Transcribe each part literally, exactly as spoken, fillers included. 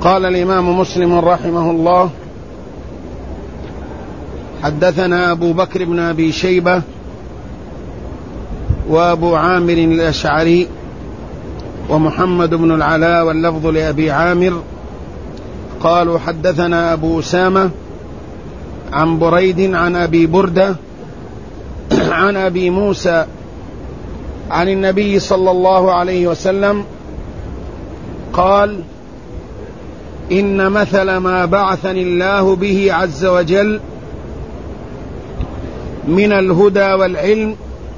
قال الإمام مسلم رحمه الله: حدثنا أبو بكر بن أبي شيبة وأبو عامر الأشعري ومحمد بن العلاء واللفظ لأبي عامر قالوا: حدثنا أبو أسامة عن بريد عن أبي بردة عن أبي موسى عن النبي صلى الله عليه وسلم قال: إن مثل ما بعثني الله به عز وجل من الهدى والعلم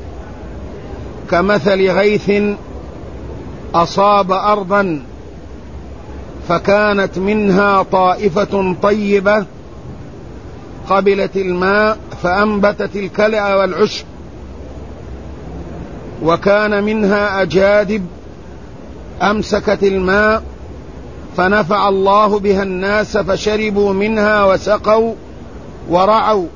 كمثل غيث أصاب أرضا فكانت منها طائفة طيبة قبلت الماء فأنبتت الكلأ والعشب، وكان منها أجادب أمسكت الماء فنفع الله بها الناس فشربوا منها وسقوا ورعوا،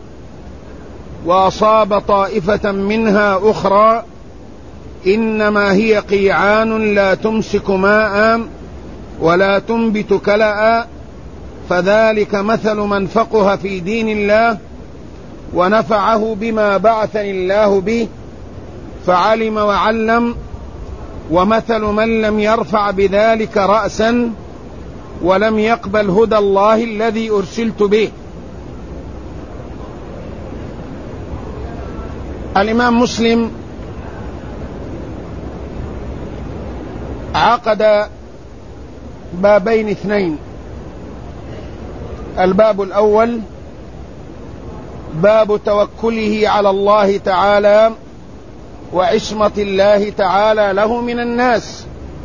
وأصاب طائفة منها أخرى إنما هي قيعان لا تمسك ماء ولا تنبت كلأ، فذلك مثل من فقه في دين الله ونفعه بما بعثني الله به فعلم وعلم، ومثل من لم يرفع بذلك رأسا ولم يقبل هدى الله الذي أرسلت به. الإمام مسلم عقد بابين اثنين: الباب الأول باب توكله على الله تعالى وعصمة الله تعالى له من الناس،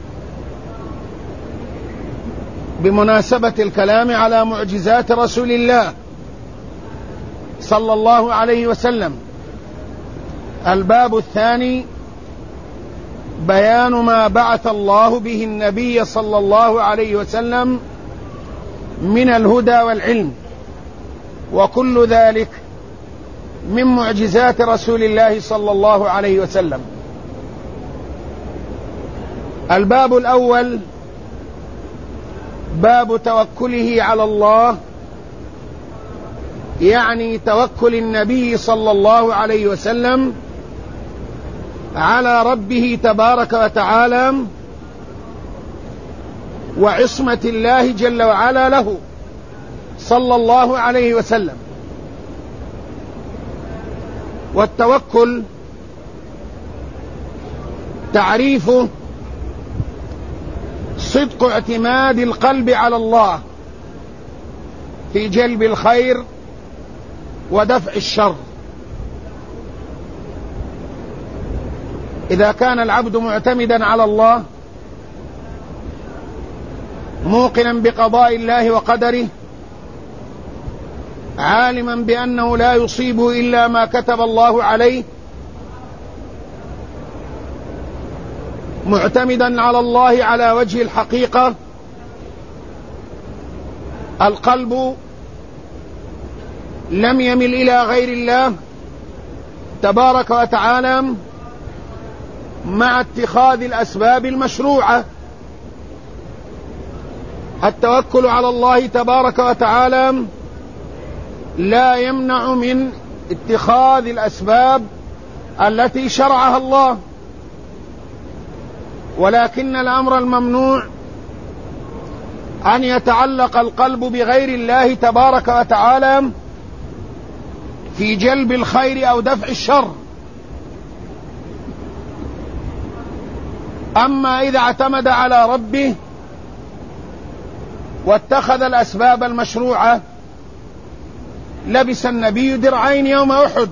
بمناسبة الكلام على معجزات رسول الله صلى الله عليه وسلم. الباب الثاني بيان ما بعث الله به النبي صلى الله عليه وسلم من الهدى والعلم، وكل ذلك من معجزات رسول الله صلى الله عليه وسلم. الباب الأول باب توكله على الله، يعني توكل النبي صلى الله عليه وسلم على ربه تبارك وتعالى وعصمة الله جل وعلا له صلى الله عليه وسلم. والتوكل تعريفه صدق اعتماد القلب على الله في جلب الخير ودفع الشر. إذا كان العبد معتمدا على الله موقنا بقضاء الله وقدره، عالما بأنه لا يصيبه إلا ما كتب الله عليه، معتمدا على الله على وجه الحقيقة، القلب لم يمل إلى غير الله تبارك وتعالى مع اتخاذ الأسباب المشروعة. التوكل على الله تبارك وتعالى لا يمنع من اتخاذ الأسباب التي شرعها الله، ولكن الأمر الممنوع أن يتعلق القلب بغير الله تبارك وتعالى في جلب الخير أو دفع الشر. أما إذا اعتمد على ربه واتخذ الأسباب المشروعة، لبس النبي درعين يوم أحد،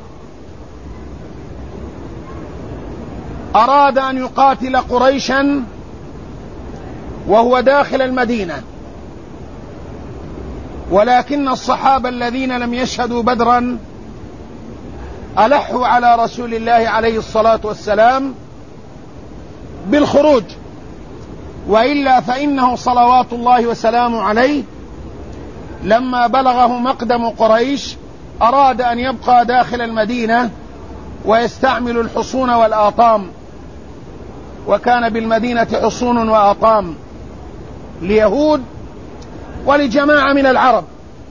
أراد أن يقاتل قريشا وهو داخل المدينة، ولكن الصحابة الذين لم يشهدوا بدرا ألحوا على رسول الله عليه الصلاة والسلام بالخروج، وإلا فإنه صلوات الله وسلامه عليه لما بلغه مقدم قريش أراد أن يبقى داخل المدينة ويستعمل الحصون والآطام، وكان بالمدينة حصون وآطام ليهود ولجماعة من العرب.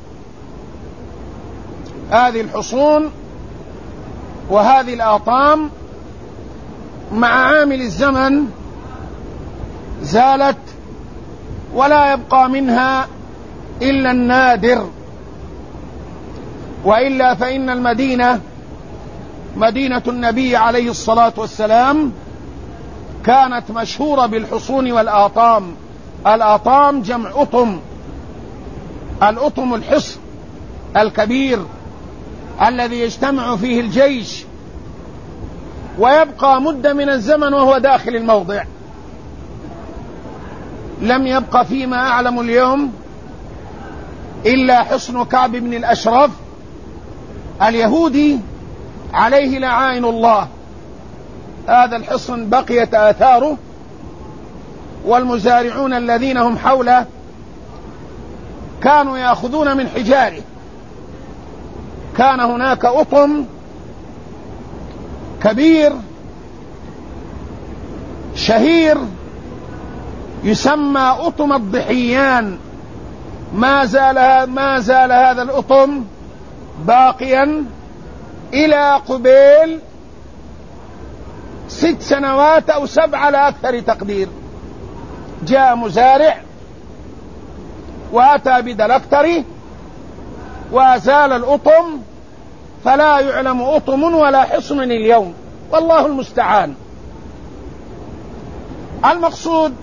هذه الحصون وهذه الآطام مع عامل الزمن زالت، ولا يبقى منها إلا النادر، وإلا فإن المدينة مدينة النبي عليه الصلاة والسلام كانت مشهورة بالحصون والآطام. الآطام جمع أطم، الأطم الحصن الكبير الذي يجتمع فيه الجيش ويبقى مدة من الزمن وهو داخل الموضع. لم يبق فيما أعلم اليوم إلا حصن كعب بن الأشرف اليهودي عليه لعائن الله. هذا الحصن بقيت آثاره، والمزارعون الذين هم حوله كانوا يأخذون من حجاره. كان هناك أطم كبير شهير يسمى أطم الضحيان. ما زال ما زال هذا الأطم باقيا إلى قبيل ست سنوات أو سبع على أكثر تقدير. جاء مزارع وأتى بدلكتره وأزال الأطم، فلا يعلم أطم ولا حصن اليوم، والله المستعان. المقصود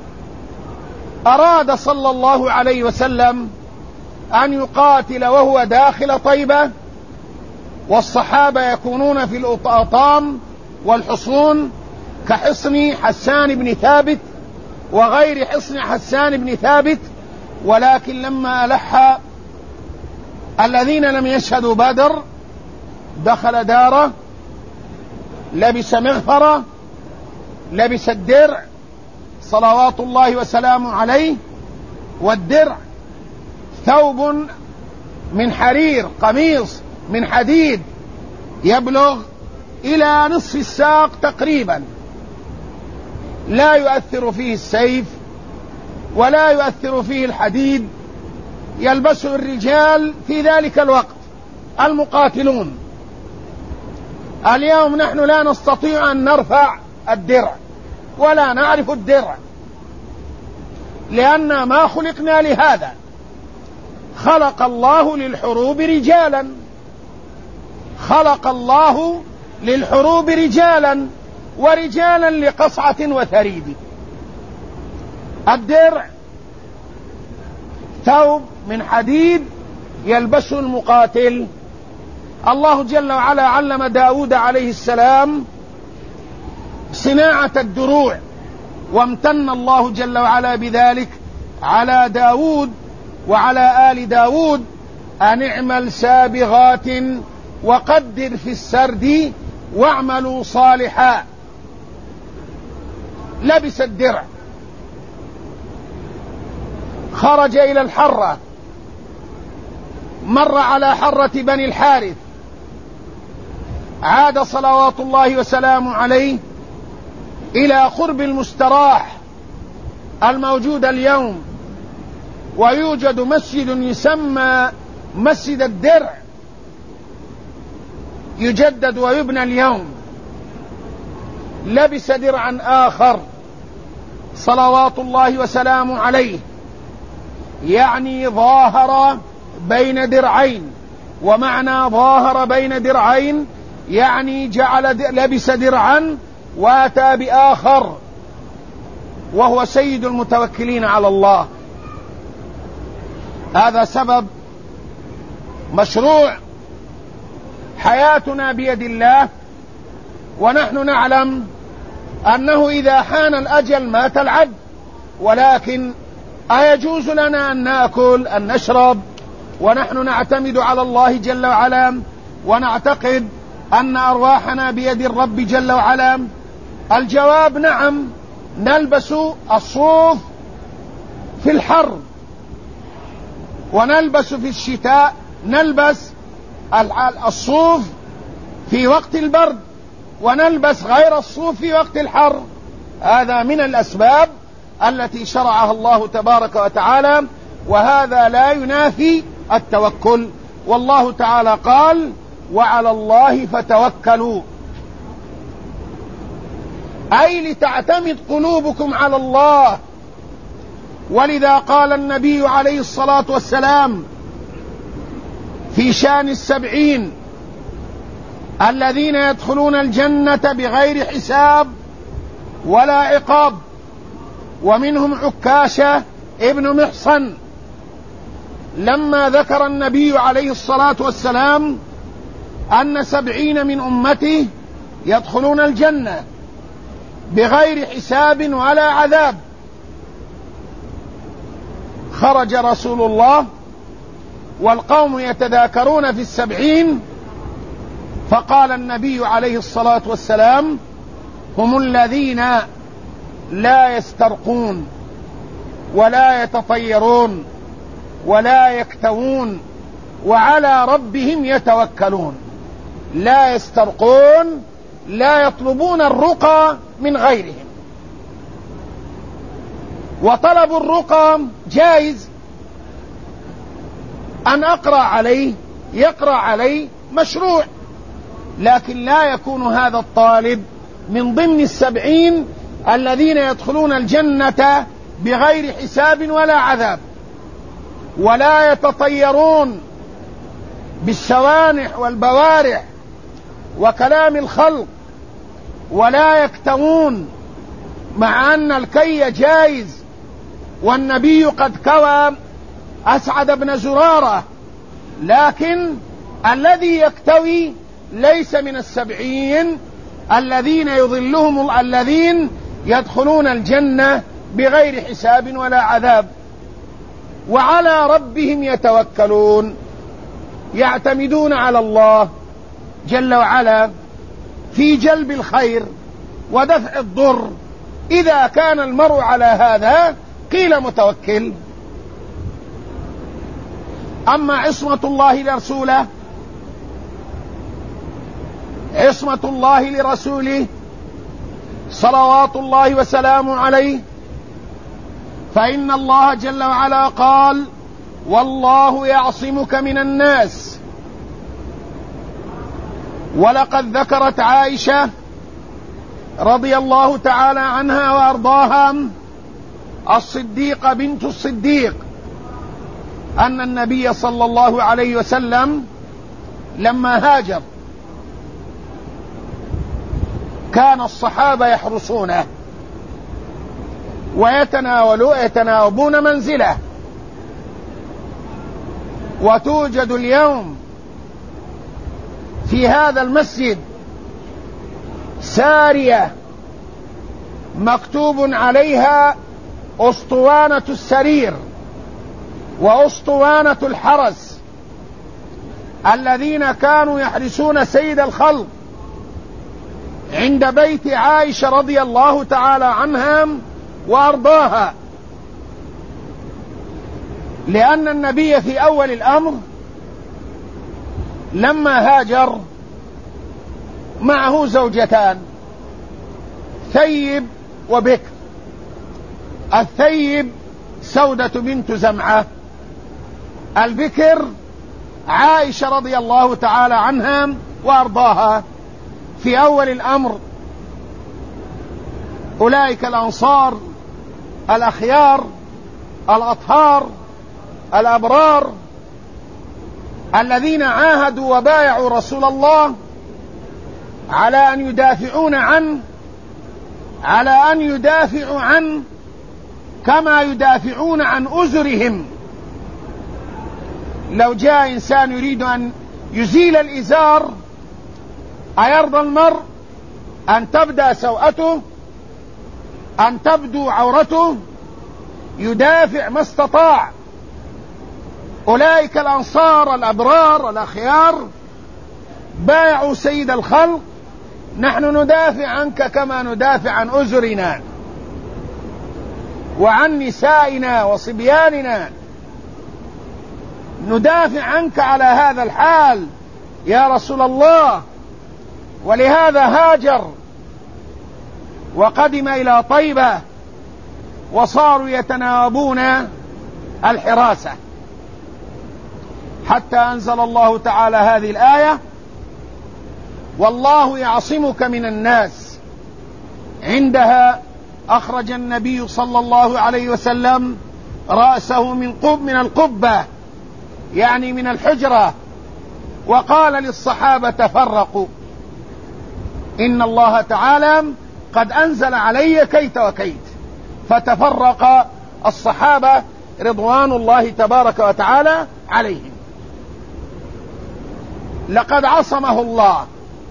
أراد صلى الله عليه وسلم أن يقاتل وهو داخل طيبة، والصحابة يكونون في الأطام والحصون كحصن حسان بن ثابت وغير حصن حسان بن ثابت. ولكن لما ألح الذين لم يشهدوا بدر دخل داره، لبس مغفرة، لبس الدرع صلوات الله وسلامه عليه، والدرع ثوب من حرير، قميص من حديد يبلغ إلى نصف الساق تقريبا، لا يؤثر فيه السيف ولا يؤثر فيه الحديد، يلبسه الرجال في ذلك الوقت المقاتلون. اليوم نحن لا نستطيع أن نرفع الدرع ولا نعرف الدرع، لأن ما خلقنا لهذا. خلق الله للحروب رجالا، خلق الله للحروب رجالا، ورجالا لقصعة وثريد. الدرع ثوب من حديد يلبسه المقاتل. الله جل وعلا علم داود عليه السلام صناعة الدروع، وامتن الله جل وعلا بذلك على داود وعلى آل داود أن اعمل سابغات وقدر في السرد واعملوا صالحا. لبس الدرع، خرج إلى الحرة، مر على حرة بني الحارث، عاد صلوات الله وسلامه عليه إلى قرب المستراح الموجود اليوم، ويوجد مسجد يسمى مسجد الدرع يجدد ويبنى اليوم. لبس درعا آخر صلوات الله وسلامه عليه، يعني ظاهر بين درعين. ومعنى ظاهر بين درعين يعني جعل لبس درعا واتى بآخر، وهو سيد المتوكلين على الله. هذا سبب مشروع. حياتنا بيد الله، ونحن نعلم أنه إذا حان الأجل مات العبد. ولكن أيجوز لنا أن نأكل أن نشرب ونحن نعتمد على الله جل وعلا ونعتقد أن أرواحنا بيد الرب جل وعلا؟ الجواب نعم. نلبس الصوف في الحر، ونلبس في الشتاء، نلبس الصوف في وقت البرد، ونلبس غير الصوف في وقت الحر. هذا من الأسباب التي شرعها الله تبارك وتعالى وهذا لا ينافي التوكل. والله تعالى قال: وعلى الله فتوكلوا، أي لتعتمد قلوبكم على الله. ولذا قال النبي عليه الصلاة والسلام في شأن السبعين الذين يدخلون الجنة بغير حساب ولا عقاب، ومنهم عكاشة ابن محصن، لما ذكر النبي عليه الصلاة والسلام أن سبعين من أمته يدخلون الجنة بغير حساب ولا عذاب، خرج رسول الله والقوم يتذاكرون في السبعين، فقال النبي عليه الصلاة والسلام: هم الذين لا يسترقون ولا يتطيرون ولا يكتوون وعلى ربهم يتوكلون. لا يسترقون، لا يطلبون الرقى من غيرهم، وطلب الرقى جائز، أن أقرأ عليه يقرأ عليه مشروع، لكن لا يكون هذا الطالب من ضمن السبعين الذين يدخلون الجنة بغير حساب ولا عذاب، ولا يتطيرون بالسوانح والبوارح وكلام الخلق، ولا يكتمون، مع أن الكي جائز، والنبي قد كوى أسعد بن زرارة، لكن الذي يكتوي ليس من السبعين الذين يظلهم الذين يدخلون الجنة بغير حساب ولا عذاب. وعلى ربهم يتوكلون، يعتمدون على الله جل وعلا في جلب الخير ودفع الضر. إذا كان المرء على هذا قيل متوكل. أما عصمة الله لرسوله عصمة الله لرسوله صلوات الله وسلامه عليه، فإن الله جل وعلا قال: والله يعصمك من الناس. ولقد ذكرت عائشة رضي الله تعالى عنها وأرضاها الصديقة بنت الصديق أن النبي صلى الله عليه وسلم لما هاجر كان الصحابة يحرسونه ويتناوبون منزله. وتوجد اليوم في هذا المسجد سارية مكتوب عليها أسطوانة السرير وأسطوانة الحرس الذين كانوا يحرسون سيد الخلق عند بيت عائشة رضي الله تعالى عنها وأرضاها، لأن النبي في أول الأمر لما هاجر معه زوجتان، ثيب وبكر. الثيب سودة بنت زمعة، البكر عائشة رضي الله تعالى عنها وأرضاها. في أول الأمر أولئك الأنصار الأخيار الأطهار الأبرار الذين عاهدوا وبايعوا رسول الله على أن يدافعون عنه على أن يدافعوا عنه كما يدافعون عن أزرهم. لو جاء إنسان يريد أن يزيل الإزار أيرضى المرء أن تبدأ سوءته، أن تبدو عورته؟ يدافع ما استطاع. أولئك الأنصار الأبرار الأخيار بايعوا سيد الخلق: نحن ندافع عنك كما ندافع عن أزرنا وعن نسائنا وصبياننا، ندافع عنك على هذا الحال يا رسول الله. ولهذا هاجر وقدم إلى طيبة، وصاروا يتناوبون الحراسة، حتى أنزل الله تعالى هذه الآية: والله يعصمك من الناس. عندها أخرج النبي صلى الله عليه وسلم رأسه من قب من القبة، يعني من الحجرة، وقال للصحابة: تفرقوا، إن الله تعالى قد أنزل علي كيت وكيت. فتفرق الصحابة رضوان الله تبارك وتعالى عليهم. لقد عصمه الله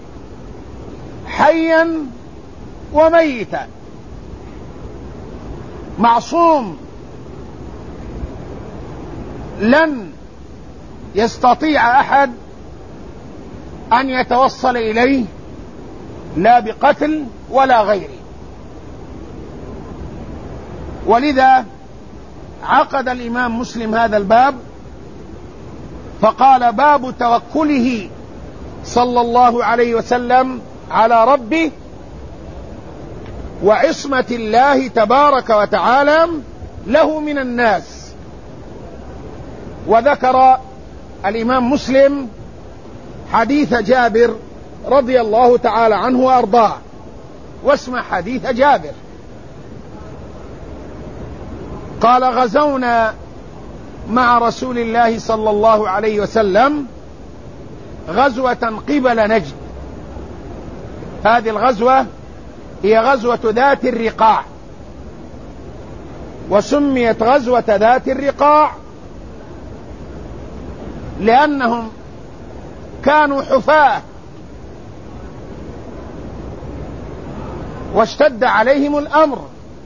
حيا وميتا، معصوم، لن يستطيع أحد أن يتوصل إليه لا بقتل ولا غيره. ولذا عقد الإمام مسلم هذا الباب فقال: باب توكله صلى الله عليه وسلم على ربه وعصمة الله تبارك وتعالى له من الناس. وذكر الإمام مسلم حديث جابر رضي الله تعالى عنه وأرضاه، واسمع حديث جابر. قال: غزونا مع رسول الله صلى الله عليه وسلم غزوة قبل نجد. هذه الغزوة هي غزوة ذات الرقاع، وسميت غزوة ذات الرقاع لأنهم كانوا حفاة واشتد عليهم الأمر،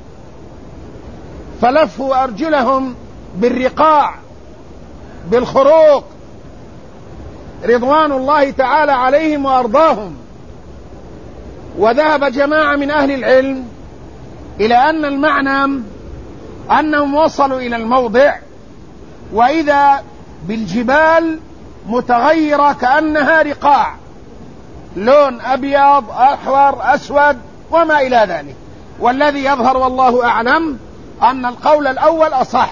فلفوا أرجلهم بالرقاع بالخروق رضوان الله تعالى عليهم وأرضاهم. وذهب جماعة من أهل العلم إلى أن المعنى أنهم وصلوا إلى الموضع وإذا بالجبال متغيرة كأنها رقاع، لون أبيض أحمر أسود وما إلى ذلك. والذي يظهر والله أعلم أن القول الأول أصح.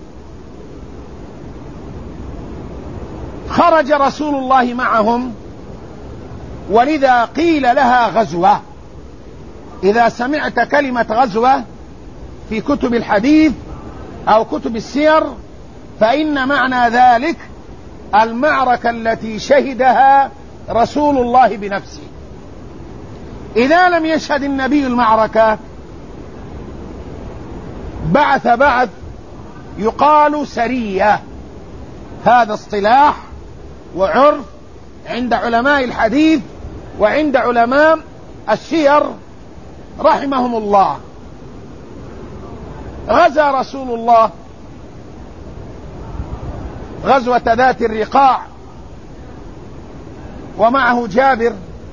خرج رسول الله معهم، ولذا قيل لها غزوة. إذا سمعت كلمة غزوة في كتب الحديث أو كتب السير فإن معنى ذلك المعركة التي شهدها رسول الله بنفسه. إذا لم يشهد النبي المعركة بعث بعث يقال سرية. هذا اصطلاح وعرف عند علماء الحديث وعند علماء السير رحمهم الله. غزا رسول الله غزوة ذات الرقاع ومعه جابر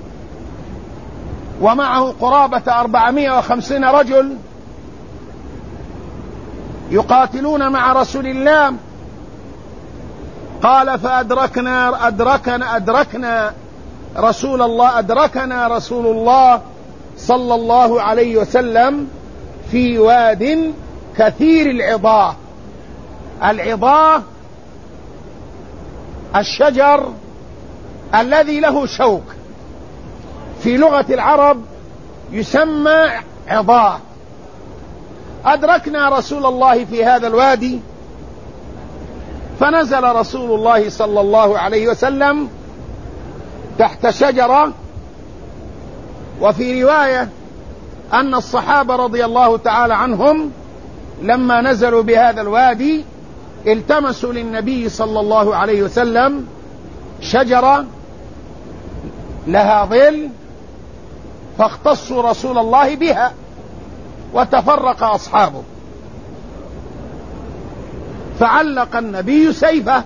ومعه قرابة أربعمائة وخمسين رجل يقاتلون مع رسول الله. قال: فأدركنا أدركنا أدركنا رسول الله أدركنا رسول الله صلى الله عليه وسلم في واد كثير العضاه. العضاه الشجر الذي له شوك، في لغة العرب يسمى عضاه. أدركنا رسول الله في هذا الوادي، فنزل رسول الله صلى الله عليه وسلم تحت شجرة. وفي رواية أن الصحابة رضي الله تعالى عنهم لما نزلوا بهذا الوادي التمسوا للنبي صلى الله عليه وسلم شجرة لها ظل، فاختصوا رسول الله بها وتفرق أصحابه. فعلق النبي سيفه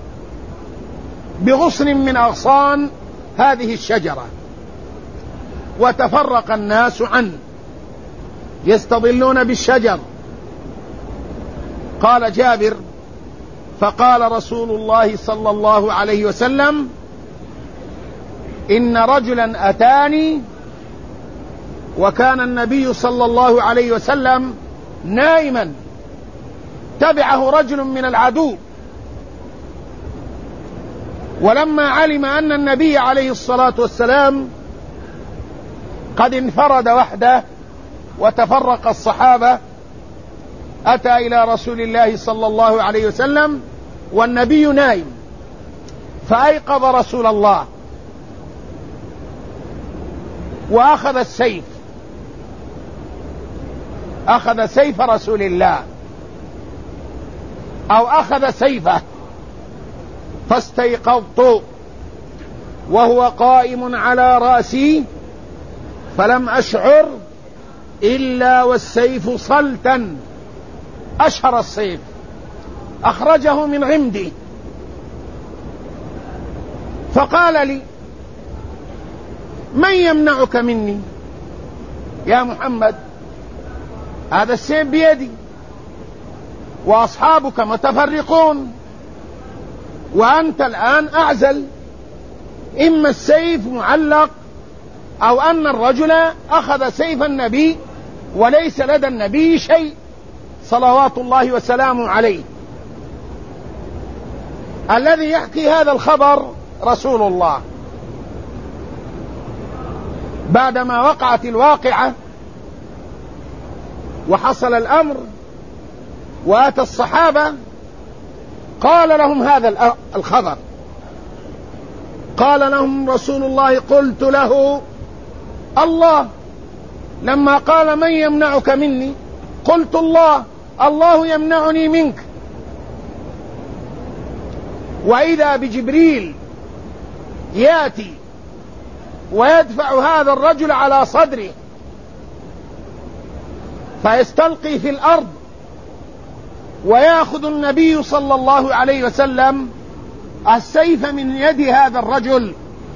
بغصن من أغصان هذه الشجرة، وتفرق الناس عنه يستظلون بالشجر. قال جابر: فقال رسول الله صلى الله عليه وسلم: إن رجلا أتاني، وكان النبي صلى الله عليه وسلم نائما تبعه رجل من العدو، ولما علم أن النبي عليه الصلاة والسلام قد انفرد وحده وتفرق الصحابة، أتى إلى رسول الله صلى الله عليه وسلم والنبي نائم، فأيقظ رسول الله وأخذ السيف، أخذ سيف رسول الله أو أخذ سيفه، فاستيقظت وهو قائم على رأسي فلم أشعر إلا والسيف صلتا، أشهر السيف أخرجه من غمدي، فقال لي: من يمنعك مني يا محمد؟ هذا السيف بيدي وأصحابك متفرقون وأنت الآن أعزل، إما السيف معلق أو أن الرجل أخذ سيف النبي وليس لدى النبي شيء صلوات الله وسلامه عليه. الذي يحكي هذا الخبر رسول الله. بعدما وقعت الواقعة وحصل الأمر وأتى الصحابة قال لهم هذا الخبر، قال لهم رسول الله: قلت له الله، لما قال من يمنعك مني قلت الله، الله يمنعني منك. وإذا بجبريل يأتي ويدفع هذا الرجل على صدره فيستلقي في الأرض، ويأخذ النبي صلى الله عليه وسلم السيف من يد هذا الرجل.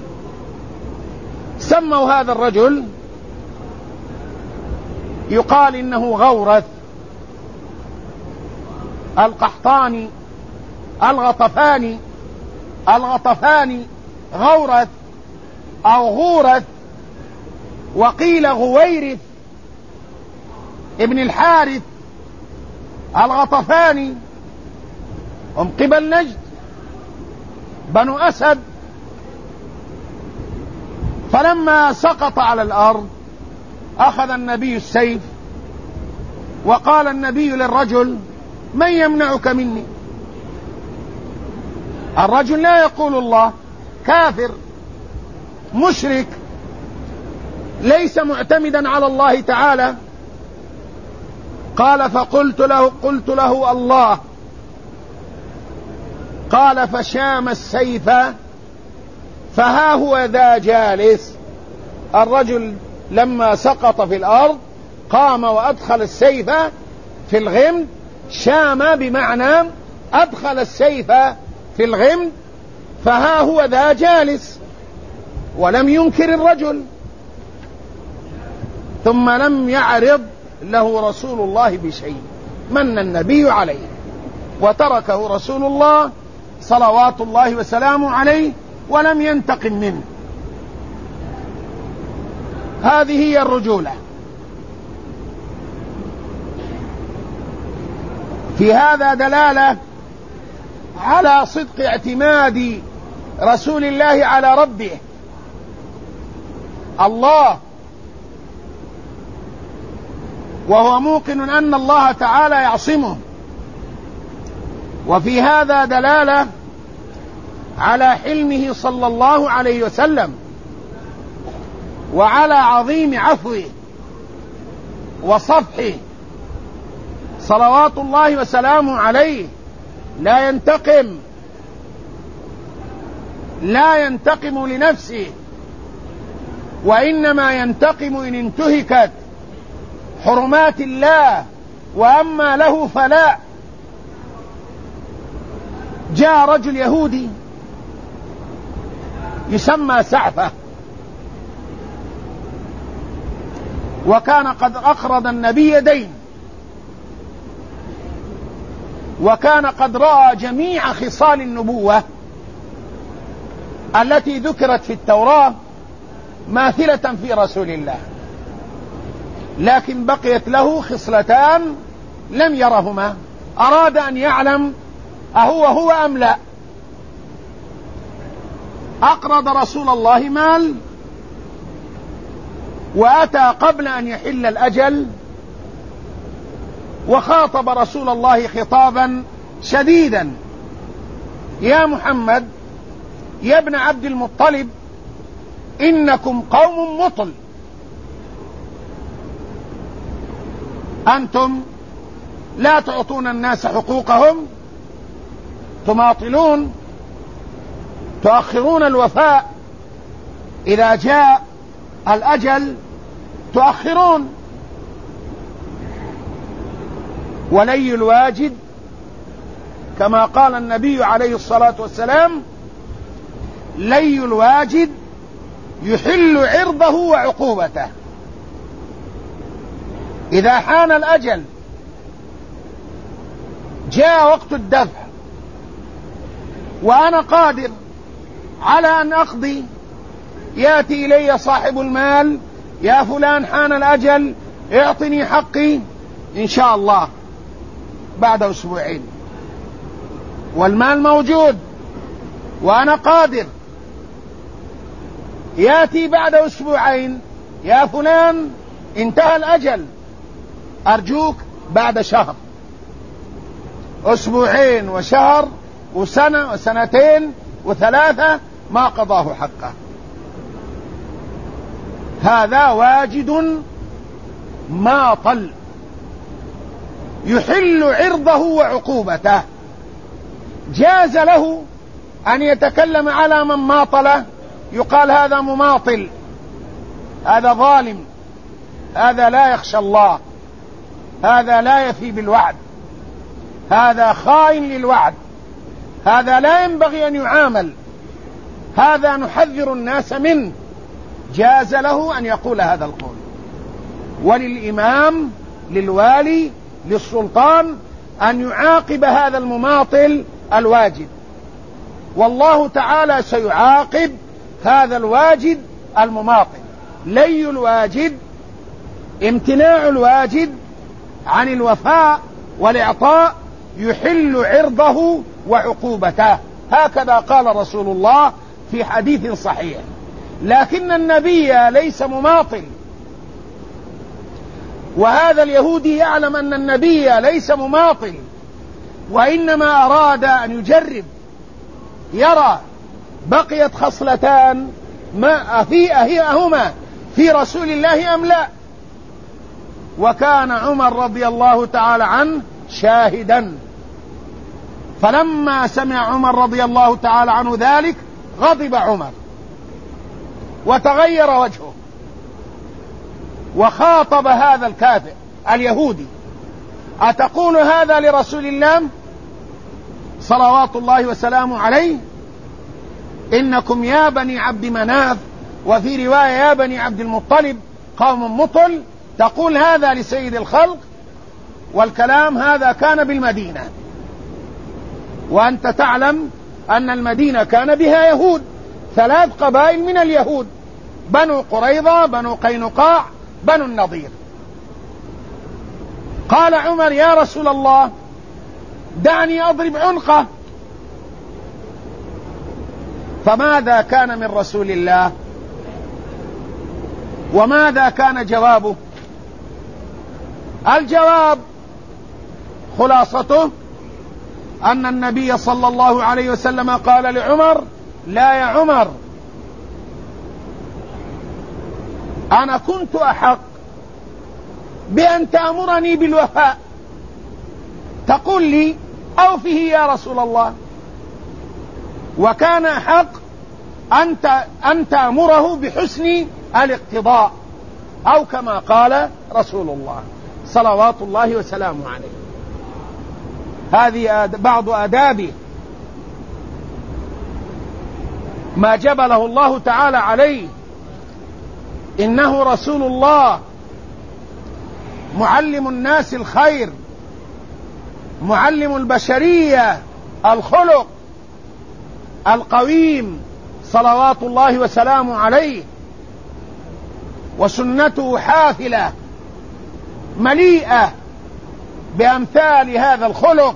سموا هذا الرجل يقال إنه غورث القحطاني الغطفاني الغطفاني غورث أو غورث، وقيل غويرث ابن الحارث الغطفاني، هم قبل نجد بنو أسد. فلما سقط على الأرض أخذ النبي السيف وقال النبي للرجل: من يمنعك مني؟ الرجل لا يقول الله، كافر مشرك ليس معتمدا على الله تعالى. قال: فقلت له قلت له الله. قال: فشام السيف فها هو ذا جالس. الرجل لما سقط في الأرض قام وأدخل السيف في الغمد، شام بمعنى أدخل السيف في الغمد، فها هو ذا جالس، ولم ينكر الرجل. ثم لم يعرض له رسول الله بشيء، من النبي عليه وتركه رسول الله صلوات الله وسلامه عليه ولم ينتقم منه. هذه هي الرجولة. في هذا دلالة على صدق اعتماد رسول الله على ربه الله، وهو موقن أن الله تعالى يعصمه. وفي هذا دلالة على حلمه صلى الله عليه وسلم وعلى عظيم عفوه وصفحه صلوات الله وسلامه عليه. لا ينتقم لا ينتقم لنفسه، وإنما ينتقم إن انتهكت حرمات الله، وأما له فلا. جاء رجل يهودي يسمى سعفة، وكان قد أقرض النبي دين، وكان قد رأى جميع خصال النبوة التي ذكرت في التوراة ماثلة في رسول الله، لكن بقيت له خصلتان لم يرهما أراد أن يعلم أهو هو أم لا. أقرض رسول الله مال وأتى قبل أن يحل الأجل وخاطب رسول الله خطابا شديدا: يا محمد يا ابن عبد المطلب، إنكم قوم مطل، أنتم لا تعطون الناس حقوقهم، تماطلون، تؤخرون الوفاء، إذا جاء الأجل تؤخرون. ولي الواجد كما قال النبي عليه الصلاة والسلام: لي الواجد يحل عرضه وعقوبته. إذا حان الأجل جاء وقت الدفع وأنا قادر على أن أقضي، يأتي إلي صاحب المال: يا فلان حان الأجل، اعطني حقي، إن شاء الله بعد أسبوعين، والمال موجود وأنا قادر. يأتي بعد أسبوعين: يا فلان انتهى الأجل، أرجوك بعد شهر. أسبوعين وشهر وسنة وسنتين وثلاثة ما قضاه حقه. هذا واجد ماطل يحل عرضه وعقوبته. جاز له أن يتكلم على من ماطله، يقال هذا مماطل، هذا ظالم، هذا لا يخشى الله، هذا لا يفي بالوعد، هذا خائن للوعد، هذا لا ينبغي أن يعامل، هذا نحذر الناس منه. جاز له أن يقول هذا القول. وللإمام، للوالي، للسلطان أن يعاقب هذا المماطل الواجد، والله تعالى سيعاقب هذا الواجد المماطل. لي الواجد امتناع الواجد عن الوفاء والإعطاء يحل عرضه وعقوبته، هكذا قال رسول الله في حديث صحيح. لكن النبي ليس مماطل، وهذا اليهودي يعلم أن النبي ليس مماطل، وإنما أراد أن يجرب، يرى بقيت خصلتان ما في أهما في رسول الله أم لا. وكان عمر رضي الله تعالى عنه شاهدا، فلما سمع عمر رضي الله تعالى عنه ذلك غضب عمر وتغير وجهه، وخاطب هذا الكافر اليهودي: أتقول هذا لرسول الله صلوات الله وسلامه عليه؟ إنكم يا بني عبد مناف، وفي رواية يا بني عبد المطلب، قوم مطل، تقول هذا لسيد الخلق؟ والكلام هذا كان بالمدينة، وأنت تعلم أن المدينة كان بها يهود، ثلاث قبائل من اليهود: بنو قريظة، بنو قينقاع، بنو النضير. قال عمر: يا رسول الله دعني أضرب عنقه. فماذا كان من رسول الله؟ وماذا كان جوابه؟ الجواب خلاصته أن النبي صلى الله عليه وسلم قال لعمر: لا يا عمر، أنا كنت أحق بأن تأمرني بالوفاء، تقول لي أوفه يا رسول الله، وكان أحق أنت أن تأمره بحسن الاقتضاء، أو كما قال رسول الله صلوات الله وسلامه عليه. هذه بعض آدابه ما جبله الله تعالى عليه. إنه رسول الله معلم الناس الخير، معلم البشرية الخلق القويم صلوات الله وسلامه عليه، وسنته حافلة مليئة بأمثال هذا الخلق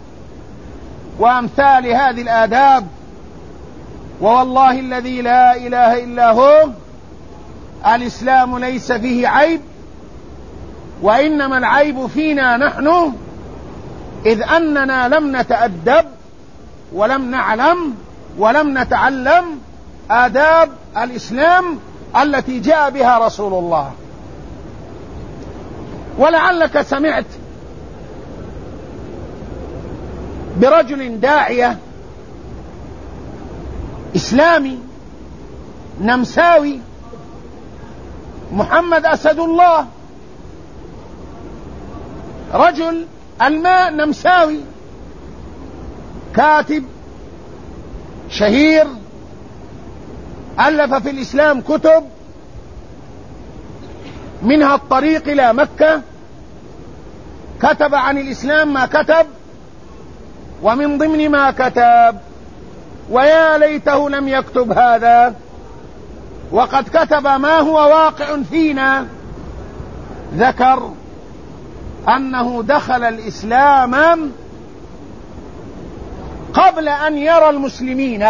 وأمثال هذه الآداب. ووالله الذي لا إله إلا هو الإسلام ليس فيه عيب، وإنما العيب فينا نحن، إذ أننا لم نتأدب ولم نعلم ولم نتعلم آداب الإسلام التي جاء بها رسول الله. ولعلك سمعت برجل داعية إسلامي نمساوي، محمد أسد الله، رجل الماء نمساوي، كاتب شهير، ألف في الإسلام كتب، منها الطريق إلى مكة، كتب عن الإسلام ما كتب، ومن ضمن ما كتب، ويا ليته لم يكتب هذا وقد كتب ما هو واقع فينا، ذكر أنه دخل الإسلام قبل أن يرى المسلمين،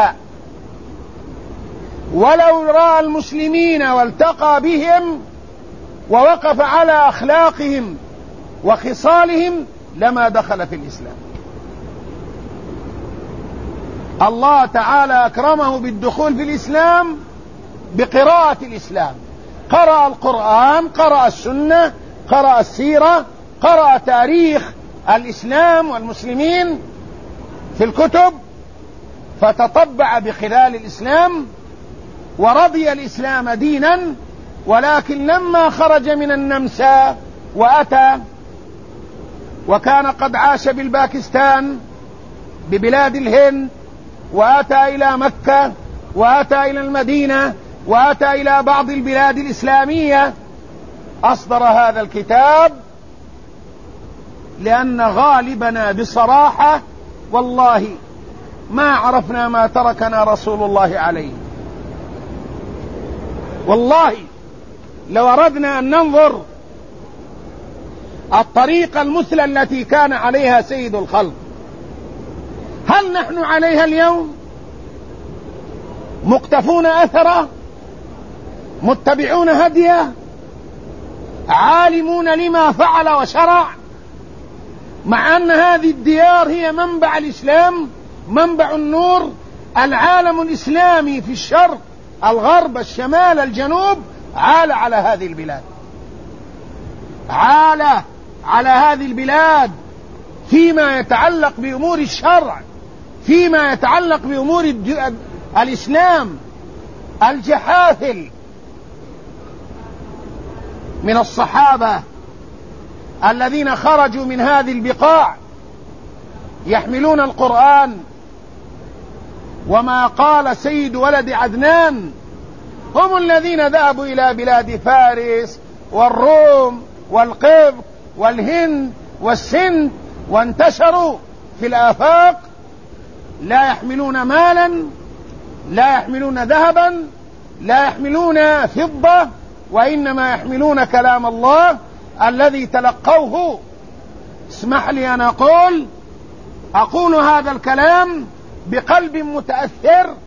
ولو رأى المسلمين والتقى بهم ووقف على أخلاقهم وخصالهم لما دخل في الإسلام. الله تعالى أكرمه بالدخول في الإسلام بقراءة الإسلام، قرأ القرآن، قرأ السنة، قرأ السيرة، قرأ تاريخ الإسلام والمسلمين في الكتب، فتطبع بخلال الإسلام ورضي الإسلام دينا. ولكن لما خرج من النمسا وأتى، وكان قد عاش بالباكستان ببلاد الهند، وأتى إلى مكة، وأتى إلى المدينة، وأتى إلى بعض البلاد الإسلامية، أصدر هذا الكتاب لأن غالبنا بصراحة والله ما عرفنا ما تركنا رسول الله عليه. والله لو أردنا أن ننظر الطريقة المثلى التي كان عليها سيد الخلق، هل نحن عليها اليوم؟ مقتفون أثره، متبعون هديه، عالمون لما فعل وشرع، مع أن هذه الديار هي منبع الإسلام، منبع النور، العالم الإسلامي في الشرق، الغرب، الشمال، الجنوب، عال على هذه البلاد، عال على هذه البلاد فيما يتعلق بأمور الشرع، فيما يتعلق بأمور الإسلام. الجحافل من الصحابة الذين خرجوا من هذه البقاع يحملون القرآن، وما قال سيد ولد عدنان هم الذين ذهبوا إلى بلاد فارس والروم والقبط والهند والسند، وانتشروا في الآفاق، لا يحملون مالا، لا يحملون ذهبا، لا يحملون فضة، وإنما يحملون كلام الله الذي تلقوه. اسمح لي أن أقول أقول هذا الكلام بقلب متأثر